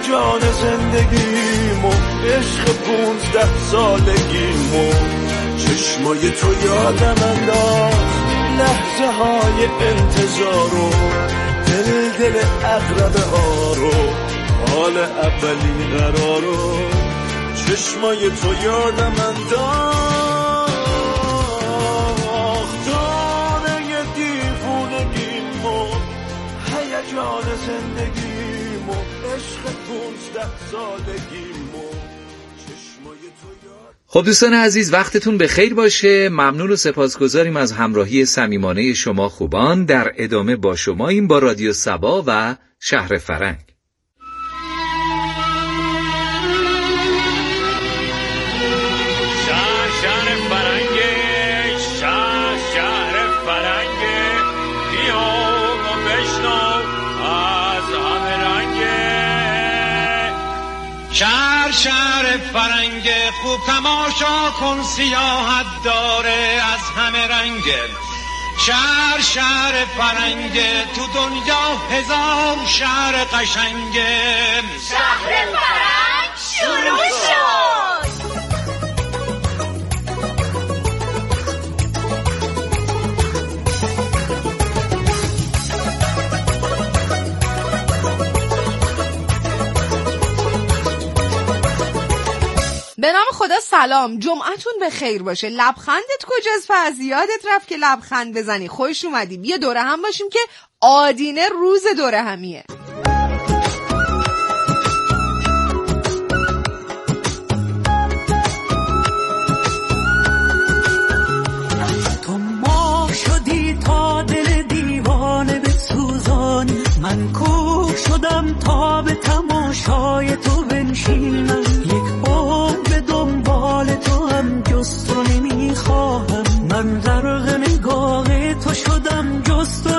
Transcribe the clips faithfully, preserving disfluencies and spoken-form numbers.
هیجان زندگیمو، عشق پونزده سالگیمو، چشمای تو یادم انداخت لحظه های انتظارو، دل دل اقربه ها رو، حال اولین قرارو، چشمای تو یادم انداخت دانه دیوونگیمو، هیجان زندگیمو، عشق پونزده سالگیمو، چشمای تو یاد. خب دوستان عزیز، وقتتون به خیر باشه. ممنون و سپاسگزاریم از همراهی صمیمانه شما خوبان. در ادامه با شماییم با رادیو صبا و شهر فرنگ. شهر شهر فرنگ، شهر شهر فرنگ، بیا و بشنو از همه رنگ. شهر شهر فرنگ، خوب تماشا کن سیاحت داره از همه رنگ. شهر شهر فرنگ، تو دنیا هزار شهر قشنگ. شهر فرنگ شروع شد. به نام خدا سلام، جمعتون به خیر باشه. لبخندت کجاست؟ پس یادت رفت که لبخند بزنی. خوش اومدی، بیا دوره هم باشیم که آدینه روز دوره همیه. تو ما شدی تا دل دیوانه به سوزانی، من کوک شدم تا به تماشای تو بنشینم. یک عمر به دنبال تو هم جز تو نمیخواهم، من غرق نگاه تو شدم جز تو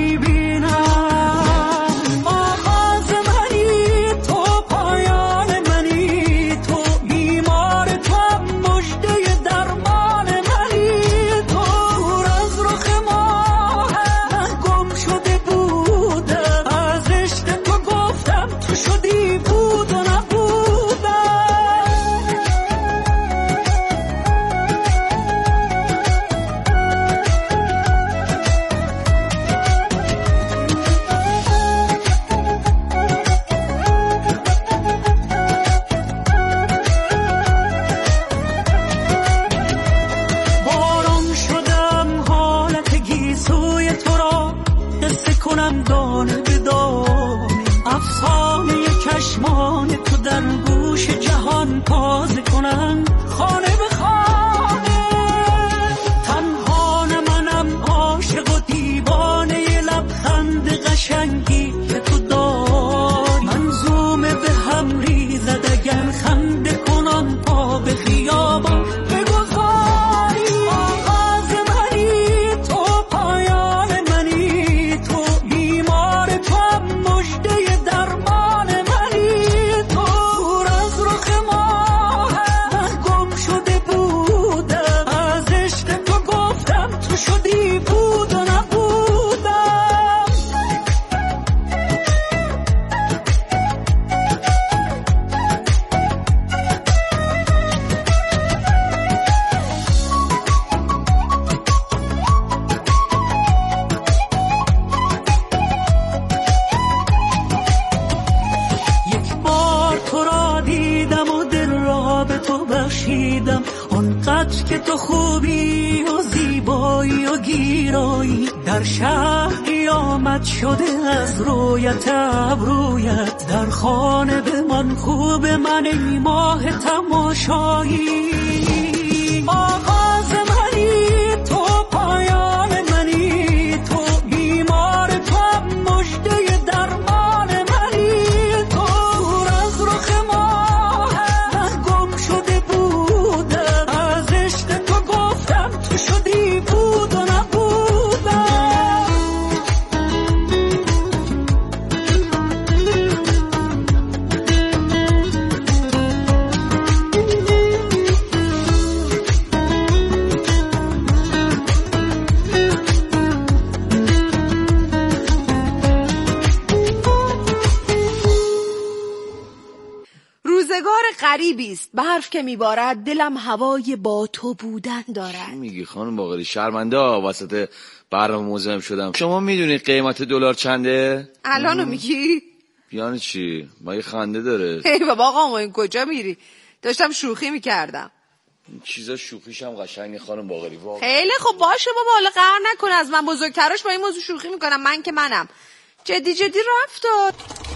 نمیبینم. آغاز منی تو، پایان منی تو، بیمار تو هم مژده درمان منی تو. دور از رخ ماه من گم شده بودم، از عشق تو گفتم تو شدی بود و نبودم. باران شدم حالت گیسوی تو را قصه کنم دانه به دانه، افسانه چشمان تو در گوش جهان تازه کنم خانه به خانه. تنها نه منم عاشق و دیوانه لبخند قشنگی که تو داری، منظومه به هم ریزد اگر خنده کنان پا به خیابان بگذاری. آغاز منی تو، پایان منی تو، بیمار تو هم مژده درمان منی تو. دور از رخ ماه من گم شده بودم، از عشق تو گفتم تو شدی بود و نبودم. یک بار تو را دیدم و دل را به تو بخشیدم، آنقدر که تو خوبی و زیبایی و گیرایی، در شهر قیامت شده از رویت ابرویت. در خانه به من خوب من ای ماه تماشایی. آغاز منی تو، پایان منی تو، بیمار تو هم مژده درمان منی تو. دور از رخ ماه من گم شده بودم، از عشق تو گفتم تو شدی بود و نبودم. غریبی است. برف که میبارد دلم هوای با تو بودن دارد. میگی خانم باقری؟ شرمنده وسط برنامه مزاحم شدم. شما میدونی قیمت دلار چنده؟ الانو میگی؟ یعنی چی؟ ما یه خنده داره. ای بابا آقا ما این کجا میری؟ داشتم شوخی میکردم. این چیزا شوخیش هم قشنگه خانم باقری. واقعا خیلی خب باشه بابا، حالا قهر نکن از من، بزرگتراش با این موضوع شوخی میکنم. من که منم جدی جدی رفتاد.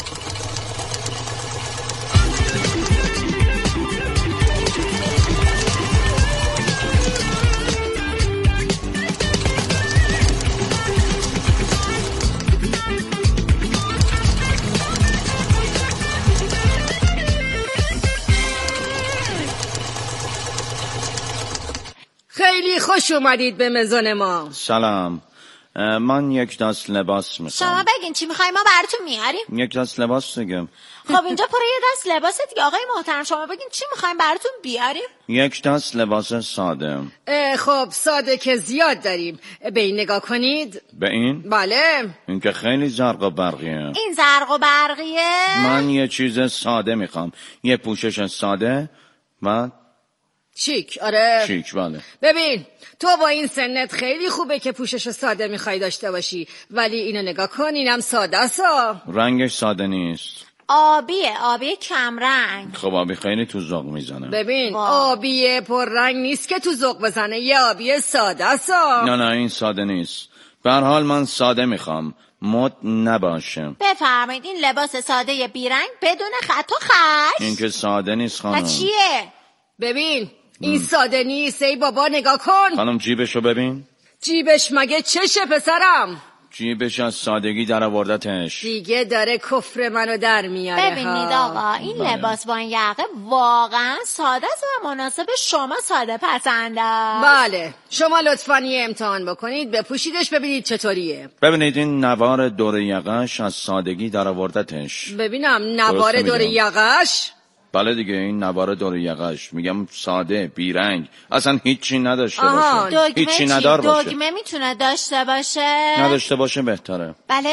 خیلی خوش اومدید به مزون ما. سلام، من یک دست لباس میخوام. شما بگین چی میخوایی ما براتون میاریم. یک دست لباس دیگه. خب اینجا پر یه دست لباس دیگه. آقای محترم شما بگین چی میخوایم براتون بیاریم. یک دست لباس ساده. خب ساده که زیاد داریم. به این نگاه کنید. به این؟ بله. این که خیلی زرق و برقیه. این زرق و برقیه؟ من یه چیز ساده میخوام. یه پوشش ساده و شیک. آره شیک. بله. ببین تو با این سنت خیلی خوبه که پوشش ساده میخوای داشته باشی، ولی اینو نگاه کن، اینم ساده است. رنگش ساده نیست. آبیه، آبی کم رنگ. خب آبی خیلی تو ذوق میزنه. ببین آبی پر رنگ نیست که تو ذوق بزنه، یه آبی ساده است. نه نه این ساده نیست. به هر حال من ساده میخوام، مد نباشه. بفرمایید این لباس ساده بیرنگ بدون خط و خش. این که ساده نیست خانم. چیه؟ ببین این ساده نیست. ای بابا نگاه کن. خانم جیبشو ببین. جیبش مگه چشه پسرم؟ جیبش از سادگی در آوردتش. دیگه داره کفر منو در میاره. ببینید آقا این بله. لباس با این یقه واقعا ساده است و مناسب شما ساده پسنده. بله شما لطفاً یه امتحان بکنید، بپوشیدش ببینید چطوریه. ببینید این نوار دور یقش از سادگی در آوردتش. ببینم نوار دور یقش. بله دیگه این نوار دور یقش میگم ساده بیرنگ، اصلا هیچی نداشته باشه. هیچی ندار باشه. دگمه میتونه داشته باشه؟ نداشته باشه بهتره. بله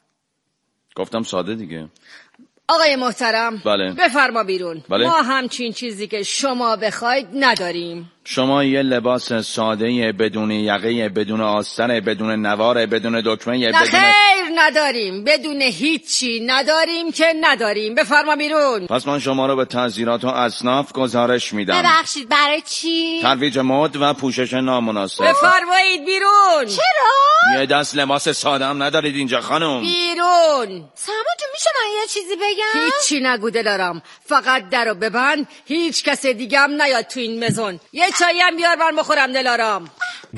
گفتم ساده دیگه. آقای محترم بله بفرما بیرون. بله؟ ما همچین چیزی که شما بخواید نداریم. شما یه لباس ساده بدون یقه، بدون آستر، بدون نوار، بدون دکمه، نه بدون خیر نداریم، بدون هیچی نداریم که نداریم. بفرما بیرون. پس من شما رو به تعزیرات و اصناف گزارش میدم. ببخشید برای چی؟ ترویج مد و پوشش نامناسب. بفرمایید بیرون. چرا؟ یه دست لباس ساده هم ندارید اینجا خانم. بیرون. سامان جون میشه من یه چیزی بگم؟ هیچی نگو دلارم، فقط درو ببند، هیچ کس دیگه هم نیاد تو این مزون. یه چایی هم بیار من بخورم دلارم.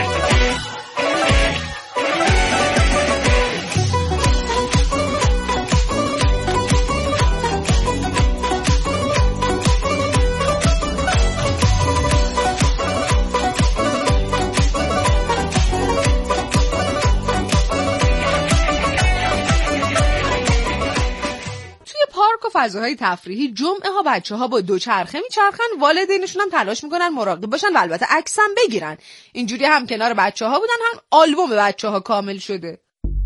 پارک و فضاهای تفریحی جمعه ها بچه ها با دوچرخه میچرخن، والدینشون هم تلاش میکنن مراقب باشن و البته عکس هم بگیرن. اینجوری هم کنار بچه ها بودن، هم آلبوم بچه ها کامل شده.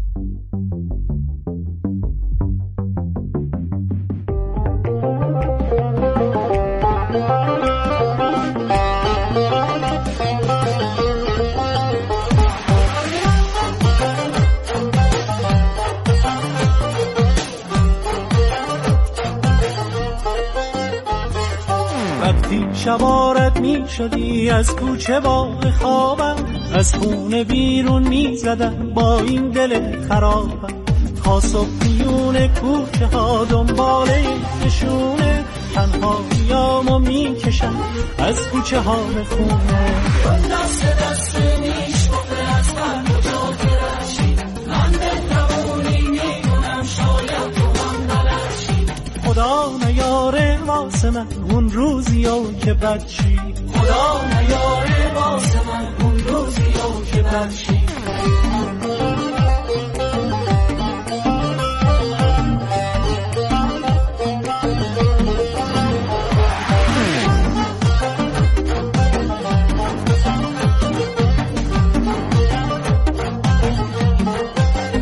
شوارت می شدی از کوچه با خوابم، از خونه بیرون می زدم با این دل خرابم، تا صبح میون کوچه ها دنباله نشونه، تنهاییامو می کشم از کوچه ها به خونه. دست دست نیش بخه از قلب و جا درشی، من بهترونی میدونم شاید تو هم بلشی، خدا نیاره واسه من اون روزیو که بچی، خدا نیاره واسه من اون روزیو که بچی.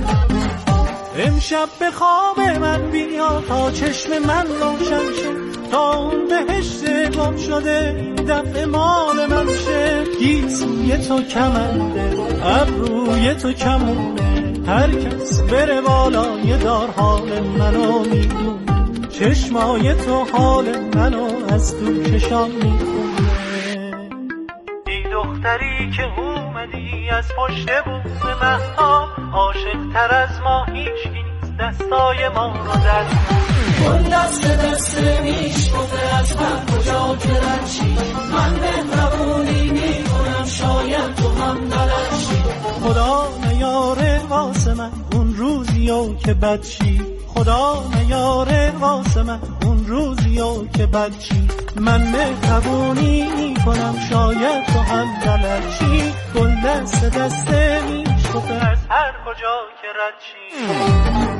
امشب به خواب من بیا تا چشم من روشن شه، تا اون بهشت گم شده دفع مال من شه. گیسوی تو کمنده ابروی تو کمونه، هر کس بره بالای دار حال منو میدونه. چشمای تو حال منو از تو چشام میخونه. ای دختری که اومدی از پشت بوم مهتاب، عاشق تر از ما هیچ نیست دستای ما رو در اون دست دست میشکفه از هر کجا که رنشی. من مهربونی میکنم شاید تو هم بلنشی. خدا نیاره واسه من اون روزیو که بدشی. خدا نیاره واسه من اون روزیو که بدشی. من مهربونی میکنم شاید تو هم بلنشی. گل دست دست میشکفه از هر کجا که رنشی.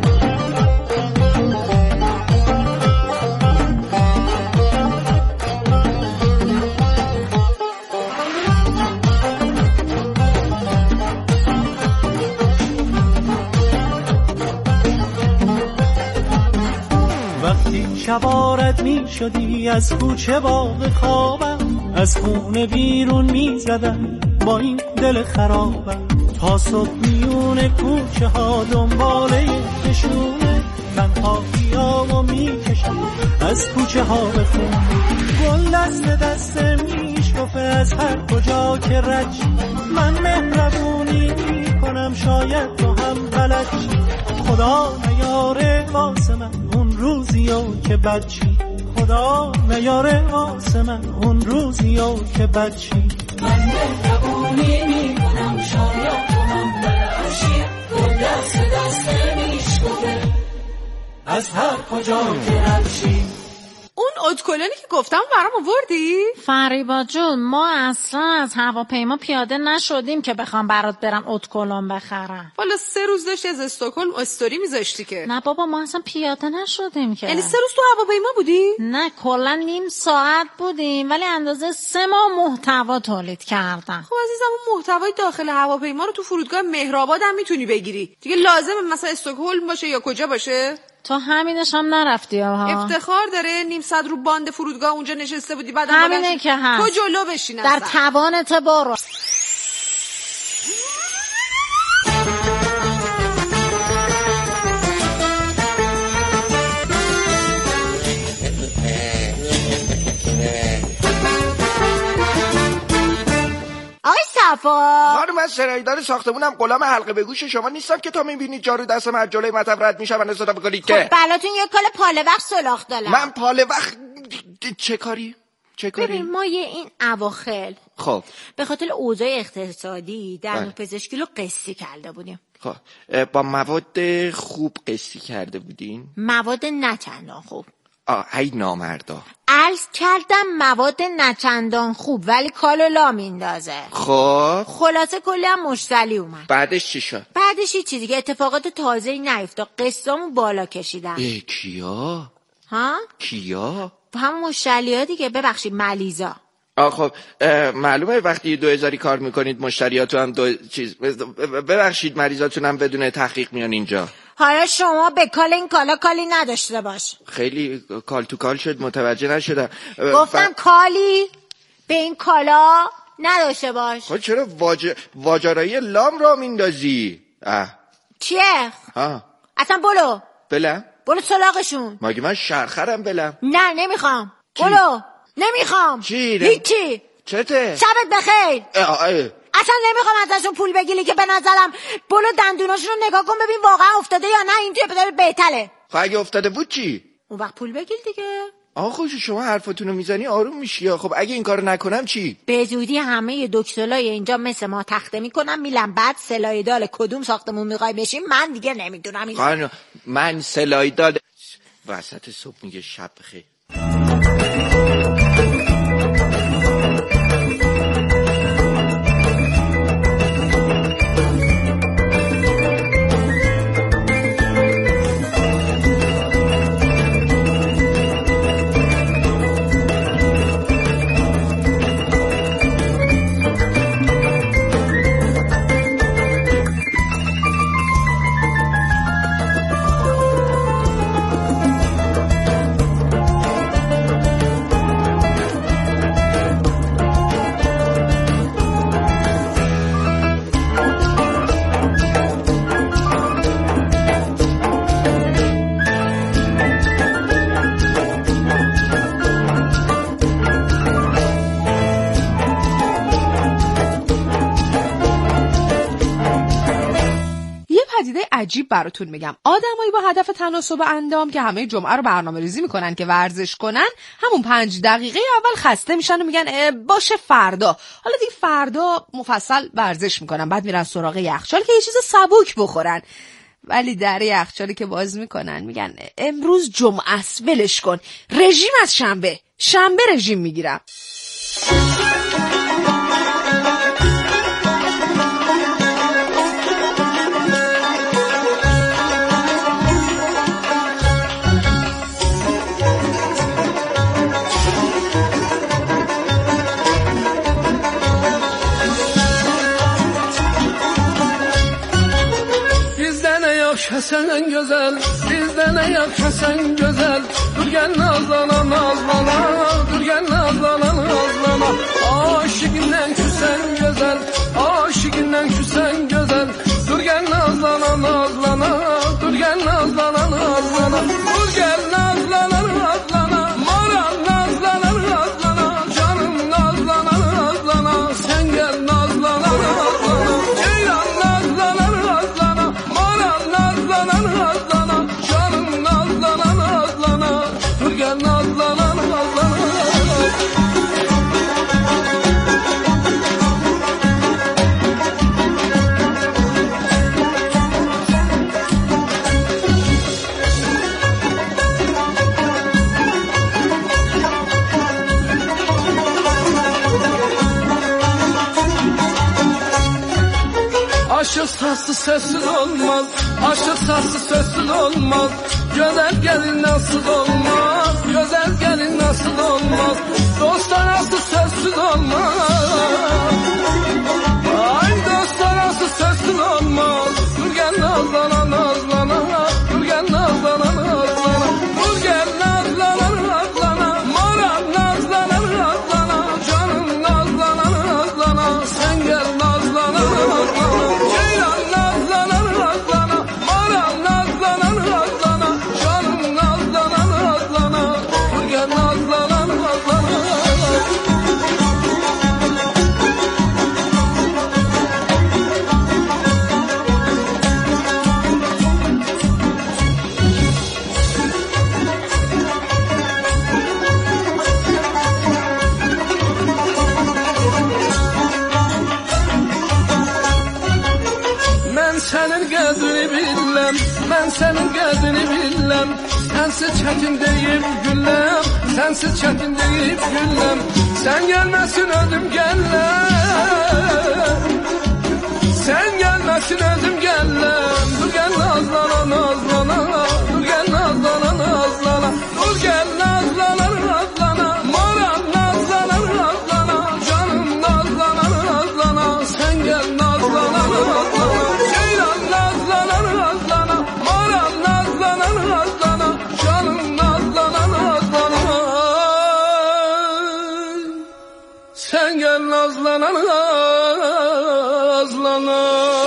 شبارت می شدی از کوچه باغ خوابم، از خونه بیرون می زدم با این دل خرابم. تا صبح میونه کوچه ها دنباله نشونه، تنها بیامو می کشم از کوچه ها به خونه. گل دست دست میشکفه از هر کجا که رد شی. من مهربونی می کنم شاید تو هم بلد شی. خدا نیاره واسه من اون روزیو که بدشی. خدا نیاره واسه من اون روزیو که بدشی. من مهربونی میکنم شاید تو هم بلشی. گل دست دست میشکفه از هر کجا که بدشی. اون ادکلونی که گفتم برام آوردی؟ فریبا جون ما اصلا از هواپیما پیاده نشدیم که بخوام برات برم ادکلون بخرم. والا سه روز داشتی از استکهلم استوری میذاشتی که. نه بابا ما اصلا پیاده نشدیم که. یعنی سه روز تو هواپیما بودی؟ نه کلا نیم ساعت بودیم ولی اندازه سه ماه محتوا تولید کردم. خب عزیزم اون محتوای داخل هواپیما رو تو فرودگاه مهرآباد هم میتونی بگیری. دیگه لازمه مثلا استکهلم باشه یا کجا باشه؟ تو همینش هم نرفتی ها. افتخار داره نیم ساعت رو باند فرودگاه اونجا نشسته بودی بعد همینه که هست. تو جلو بشین در توانت برو. خانم من سرایدار ساختمونم غلام حلقه به گوش شما نیستم که تا میبینید جارو دست من از جلوی مطب رد میشم و استفاده بکنید که. خب بلاتون یه کال پاله وقت سلاخ دارم. من پاله وقت چه کاری؟ چه کاری؟ ببین ما یه این اواخر خب به خاطر اوضاع اقتصادی در پزشکی رو قسطی کرده بودیم. خب با مواد خوب قسطی کرده بودین؟ مواد نه چندان خوب. آه ای نامردا. عرض کردم مواد نچندان خوب ولی کالو لا میندازه. خب خلاصه کلی هم مشتری اومد. بعدش چی شد؟ بعدش یه چیزی که اتفاقات تازه‌ای نیفتاد. قسطامو بالا کشیدن. ای کیا؟ ها؟ کیا؟ همون مشتری‌ها دیگه. ببخشید ملیزا. آه خب معلومه وقتی دو هزاری کار میکنید مشتریاتو هم دو چیز. ببخشید مریضاتون هم بدون تحقیق میان اینجا. حالا شما به کال این کالا کالی نداشته باش. خیلی کال تو کال شد متوجه نشدم. گفتم ف... کالی به این کالا نداشته باش. خب چرا واج... واجرایی لام را میندازی؟ اه. چیه؟ ها اصلا بلو بلم؟ بلو سلاقشون. مگه من شرخرم بلم؟ نه نمیخوام. بلو نمیخوام. چی؟ هیچی. چته؟ شبت بخیر. اه اه. اصلا نمیخوام ازشون پول بگیری که به نظرم بلو دندوناشون رو نگاه کن ببین واقعا افتاده یا نه این توی بدار بهتله. خب اگه افتاده بود چی؟ اون وقت پول بگیر دیگه. آقا خوش شما حرفتون رو میزنی آروم میشی یا خب اگه این کارو نکنم چی؟ به زودی همه دکترای اینجا مثل ما تخته میکنم میلم بعد سلایدال کدوم ساختمون میخوای بشیم من دیگه نمیدونم. این خانم من سلایدال وسط صبح میگه شب بخیر. عجیب براتون میگم. آدمایی با هدف تناسب اندام که همه جمعه رو برنامه‌ریزی میکنن که ورزش کنن، همون پنج دقیقه اول خسته میشن و میگن باشه فردا. حالا دیگه فردا مفصل ورزش میکنن، بعد میرن سراغ یخچال که یه چیز سبک بخورن. ولی در یخچالی که باز میکنن میگن امروز جمعه است، ولش کن، رژیم از شنبه شنبه رژیم میگیرم. Kesen güzel, bizde ne yok kesen güzel. Dur gel nazlana nazlana, dur gel nazlana nazlana. Aşıkından küsen güzel, aşıkından küsen güzel. Dur gel nazlana nazlana, dur gel nazlana nazlana. Dur gel nazlana nazlana, maram nazlana nazlana. Canım nazlana nazlana, sen gel nazlana nazlana. Ceylan nazlana nazlana, maram nazlana nazlana. Canım nazlana nazlana, dur gel nazlana nazlana. Aşık sazsız sessiz olmaz, aşık sazsız sessiz olmaz. Güzel gelin nasıl olmaz, güzel gelin nasıl olmaz. Dostlar nasıl sessiz olmaz. Ay dostlar nasıl sessiz olmaz. Dur gel nazlana nazlana, dur gel nazlana nazlana. Dur gel nazlana nazlana, maram nazlana nazlana. Canım nazlana nazlana, sen gel nazlana nazlana. Senin gözünü bilmem, ben senin gözünü bilmem. Sensiz çetin deyip güllem, sensiz çetin deyip güllem. Sen gelmesin ödüm gellem, sen gelmesin ödüm gellem. Dur gel nazlana nazlana, dur gel nazlana nazlana. Dur gel nazlana nazlana, maram nazlana nazlana. Canım nazlana nazlana, sen gel nazlana nazlana. Sen gel nazlana nazlana.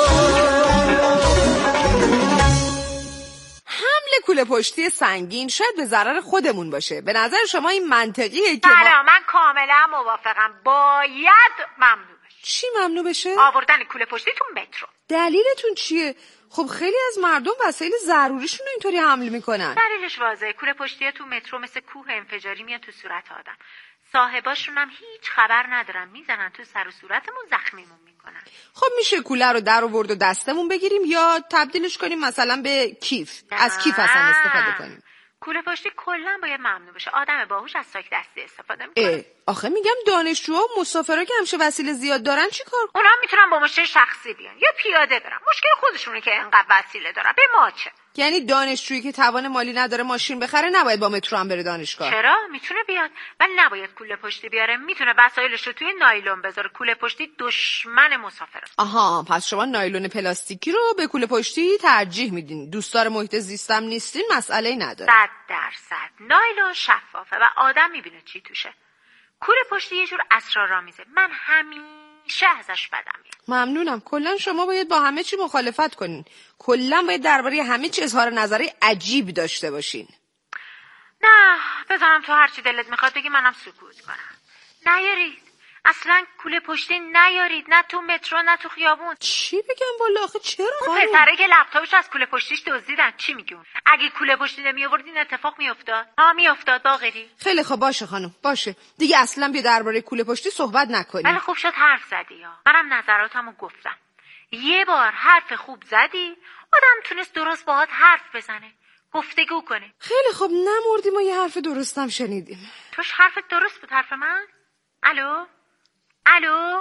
حمل کوله پشتی سنگین شاید به ضرر خودمون باشه. به نظر شما این منطقیه که بله من کاملا موافقم. باید ممنوع بشه. چی ممنوع بشه؟ آوردن کوله پشتی تو مترو. دلیلتون چیه؟ خب خیلی از مردم وسایل ضروریشون رو اینطوری حمل میکنن. دلیلش واضحه. کوله پشتی تو مترو مثل کوه انفجاری میاد تو صورت آدم. صاحباشون هم هیچ خبر ندارن، میزنن تو سر و صورتمون، زخمیمون میکنن. خب میشه کوله رو در آورد و دستمون بگیریم یا تبدیلش کنیم مثلا به کیف؟ از کیف اصلا استفاده کنیم. کوله پشتی کلا باید ممنوع بشه. آدم باهوش از ساک دستی استفاده میکنه. آخه میگم دانشجوها و مسافرا که همیشه وسیله زیاد دارن چیکار؟ اونا میتونن با ماشین شخصی بیان یا پیاده برن. مشکل خودشونه که انقدر وسیله دارن. به ما چه؟ یعنی دانشجویی که توان مالی نداره ماشین بخره نباید با مترو هم بره دانشگاه؟ چرا؟ میتونه بیاد ولی نباید کوله پشتی بیاره. میتونه وسایلش رو توی نایلون بذاره. کوله پشتی دشمن مسافره. آها، پس شما نایلون پلاستیکی رو به کوله پشتی ترجیح میدین. دوستدار محیط زیستم نیستین، مسئله‌ای نداره. صد درصد. نایلون شفافه و آدم میبینه چی توشه. کوله پشتی یه جور اسرارآمیزه. من همیشه ازش بدم میاد. ممنونم. کلا شما باید با همه چی مخالفت کنین. کلا باید درباره همه چی اظهار نظری عجیب داشته باشین. نه، بذارم تو هرچی دلت میخواد بگی منم سکوت کنم. نیارید. اصلا کوله پشتی نیارید، نه تو مترو نه تو خیابون. چی بگم والا آخه چرا؟ اون پسره که لپتاپش از کوله پشتیش دزدیدن. چی میگی اون؟ اگه کوله پشتی نمی آورد این اتفاق میافتاد؟ ها میافتاد باقری. خیلی خب باشه خانم، باشه دیگه اصلا بیا درباره کوله پشتی صحبت نکنیم. ولی خوب شد حرف زدی یا منم نظراتمو گفتم. یه بار حرف خوب زدی آدم تونست درست باهات حرف بزنه، گفتگو کنه. خیلی خب نمردیم و یه حرف درستم شنیدیم. توش حرفت درست بود حرف من؟ الو الو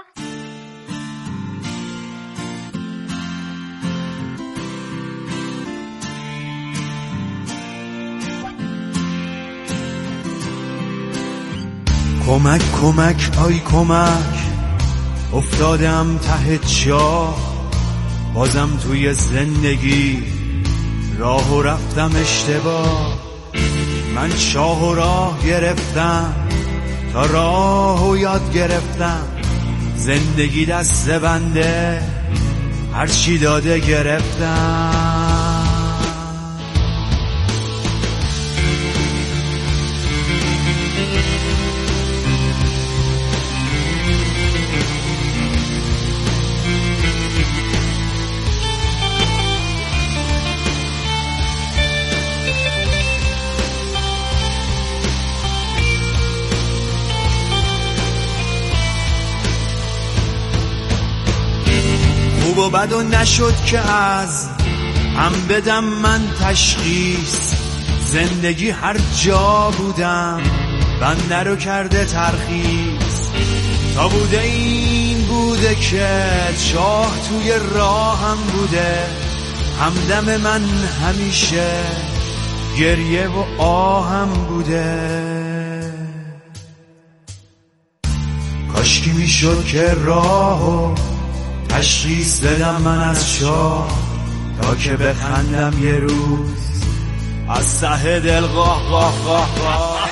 کمک کمک آی کمک، افتادم ته چاه، بازم توی زندگی راه و رفتم اشتباه. من شاه و راه گرفتم تا راه و یاد گرفتم، زندگی دست بنده هرچی داده گرفتم. خوب و بد و نشد که از هم بدم من تشخیص، زندگی هر جا بودم بنده رو کرده ترخیص. تا بوده این بوده که چاه توی راهم بوده، همدم من همیشه گریه و آهم بوده. کاشکی میشد که راهو تشخیص بدم من از شاه، تا که بخندم یه روز از ته دل قاه قاه قاه قاه.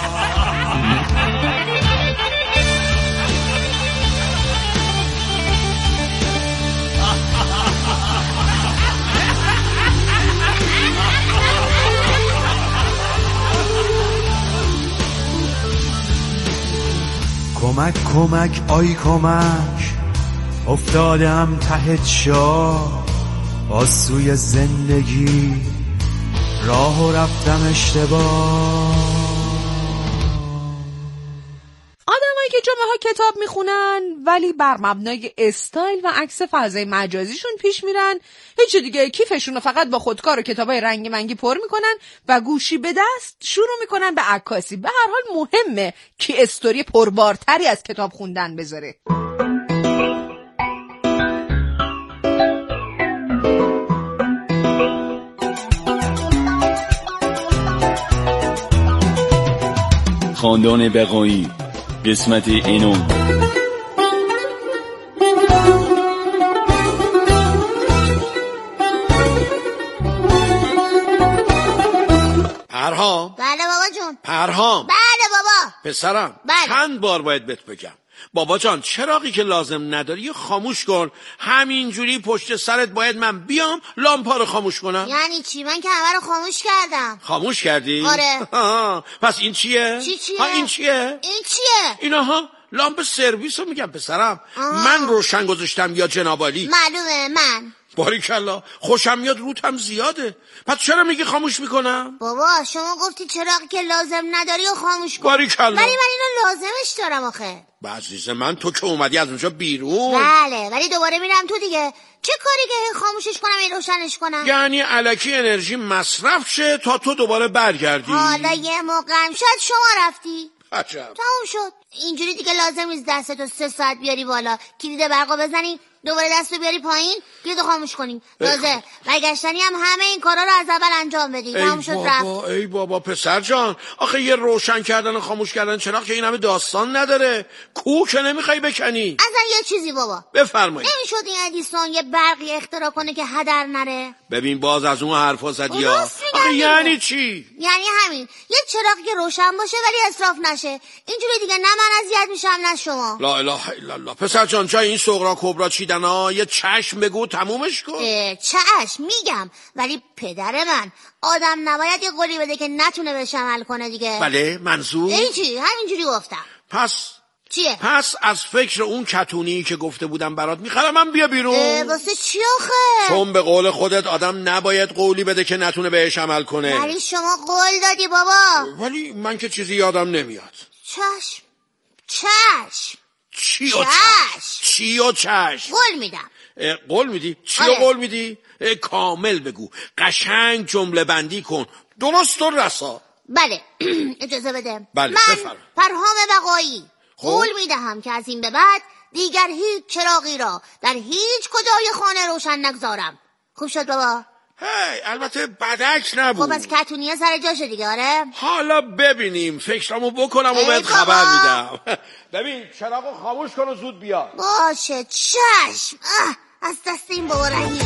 کمک کمک آی کمک، افتادم ته چاه، باز سوی زندگی راه و رفتم اشتباه. آدمایی که جمعه ها کتاب میخونن ولی بر مبنای استایل و عکس فضای مجازیشون پیش میرن، هیچ دیگه کیفشون رو فقط با خودکار و کتابای رنگی منگی پر میکنن و گوشی به دست شروع میکنن به عکاسی. به هر حال مهمه کی استوری پربارتری از کتاب خوندن بذاره. خاندان بقایی قسمت اینم. پرهام. بله بابا جون. پرهام. بله بابا. پسرم. بله. چند بار باید بهت بگم بابا جان چراغی که لازم نداری خاموش کن. همینجوری پشت سرت باید من بیام لامپا رو خاموش کنم؟ یعنی چی؟ من که همه رو خاموش کردم. خاموش کردی؟ آره. پس این چیه؟ چی چیه؟ ها این چیه؟ این چیه؟ اینا ها لامپ سرویس رو میگم پسرم. آه. من روشن گذاشتم یا جنابالی؟ معلومه من. باریکلا خوشم میاد روت هم زیاده. پس چرا میگی خاموش میکنم؟ بابا شما گفتی چراغی که لازم نداری و خاموش کن. باریکلا. ولی من اینو لازمش دارم آخه. عزیز من تو که اومدی از اونجا بیرون. بله ولی دوباره میرم تو دیگه. چه کاری که خاموشش کنم این روشنش کنم؟ یعنی الکی انرژی مصرف شه تا تو دوباره برگردی. حالا یه موقعم شاید شما رفتی. عجب. تموم شد. اینجوری دیگه لازم نیست دستتو سه ساعت بیاری بالا، کلید برقو بزنی، دوباره دستو بیاری پایین، کلیدو خاموش کنی. تازه برگشتنی هم همه این کارا رو از اول انجام بدی. تموم شد رفت. ای بابا پسر جان، آخه یه روشن کردن و خاموش کردن چراغ که این همه داستان نداره. کو که نمیخوای بکنی؟ اصلا یه چیزی بابا بفرمایید. نمیشد این ادیسون یه برقی اختراع کنه که هدر نره؟ ببین باز از اون حرفا زدی ها. آخه یعنی چی؟ یعنی همین یه چراغی که روشن باشه ولی اسراف نشه. اینجوری دیگه نه من اذیت میشم نه شما. لا اله الا الله. پسر جان جای این سغرا کبرا چیدن ها یه چشم بگو تمومش کن. چشم میگم، ولی پدر من آدم نباید یه قولی بده که نتونه بهش عمل کنه دیگه. بله منظور؟ این چی؟ همینجوری گفتم. پس چیه؟ پس از فکر اون کتونی که گفته بودم برات میخرم بیا بیرون. واسه چی آخه؟ چون به قول خودت آدم نباید قولی بده که نتونه بهش عمل کنه. ولی شما قول دادی بابا. ولی من که چیزی یادم نمیاد. چشم چشم چی و چشم چی و چشم قول میدم. قول میدی؟ چی و قول میدی؟ کامل بگو، قشنگ جمله بندی کن، درست و رسا. بله اجازه بده. بله من بفرم. پرهام بقایی قول میدهم که از این به بعد دیگر هیچ چراغی را در هیچ کجای خانه روشن نگذارم. خوب شد بابا؟ هی البته بدک نبود. خب از کتونیه سر جاشه دیگه. آره حالا ببینیم، فکرامو بکنم و بهت خبر میدم. ببین چراغو خاموش کن و زود بیا. باشه چشم. از دست این بابا رنگی.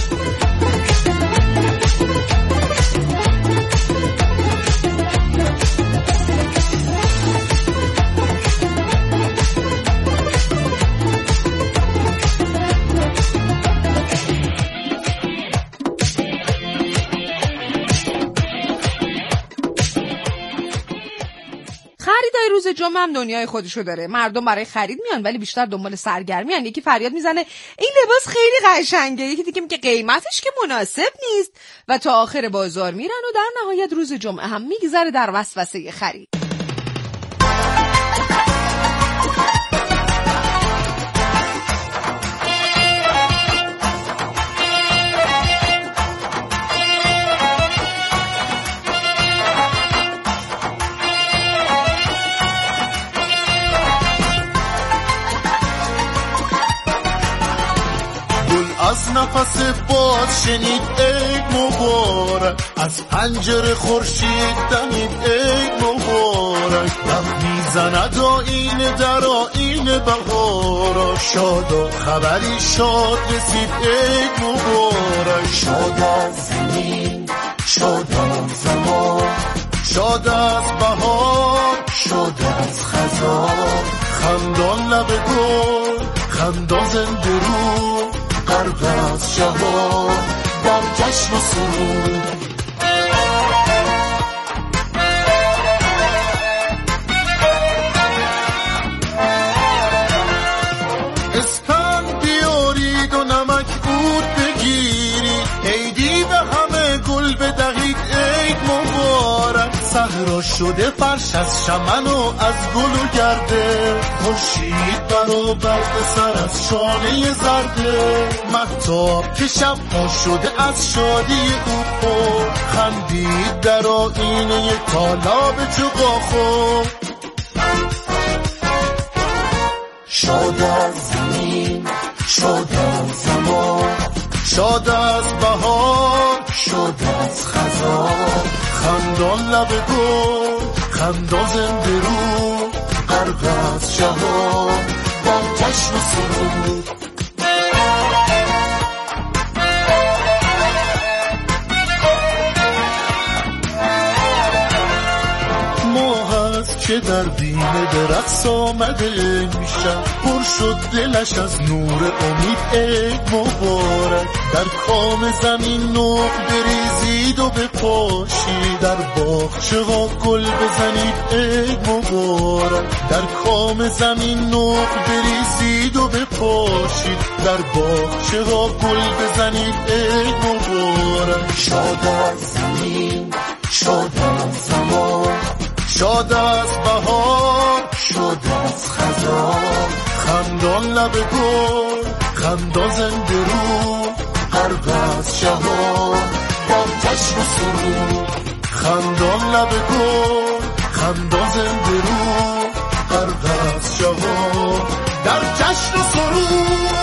خریدای روز جمعه هم دنیای خودشو داره. مردم برای خرید میان ولی بیشتر دنبال سرگرمیان. یکی فریاد میزنه این لباس خیلی قشنگه، یکی دیگه میگه قیمتش که مناسب نیست و تا آخر بازار میرن و در نهایت روز جمعه هم میگذره در وسوسه خرید. از نفس باد شنید عید مبارک، از پنجره خورشید دمید عید مبارک. دم میزند آینه در آینه بهارا، شادا خبری شاد رسید عید مبارک. شاد از زمین شاد از زمان، شاد از بهار شاد از خزان. خندان لب گل خندان زنده رو، غرق از شهان در جشن و سرود. اسپند بیارید و نمک عود بگیرید، عیدی به همه گل بدهید عید مبارک. صحرا شده فرش از چمن و از گل و گرده، خورشید برابر به سر از شانه زرده. مهتاب که شب ها شده از شادی او خود، خندید در آینه تالاب چوگا خود. شاد از زمین شاد از زمان، شاد از بهار شاد از خزان. خندان لب گل خندان زنده رو، غرق از شهان در جشن و سرود. که در دینه به رقص آمده میشم، پر شد دلش از نور امید عید مبارک. در کام زمین نوق بریزید و بپاشید، در باغچه ها گل بزنید عید مبارک. در کام زمین نوق بریزید و بپاشید، در باغچه ها گل بزنید عید مبارک. شاد از زمین شاد از زمان، شاد از بهار شاد از خزان. خندان لب گل خندان زنده رو، غرق از شهان در جشن و سرود. خندان لب گل خندان زنده رو، غرق از شهان در جشن و سرود.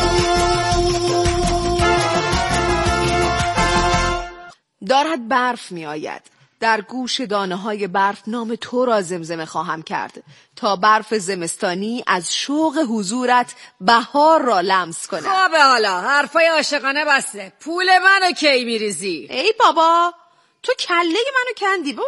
دارد برف می آید، در گوش دانه های برف نام تو را زمزمه خواهم کرد تا برف زمستانی از شوق حضورت بهار را لمس کنه. خب حالا حرفای عاشقانه بسته، پول منو کی میریزی؟ ای بابا تو کله منو کندی.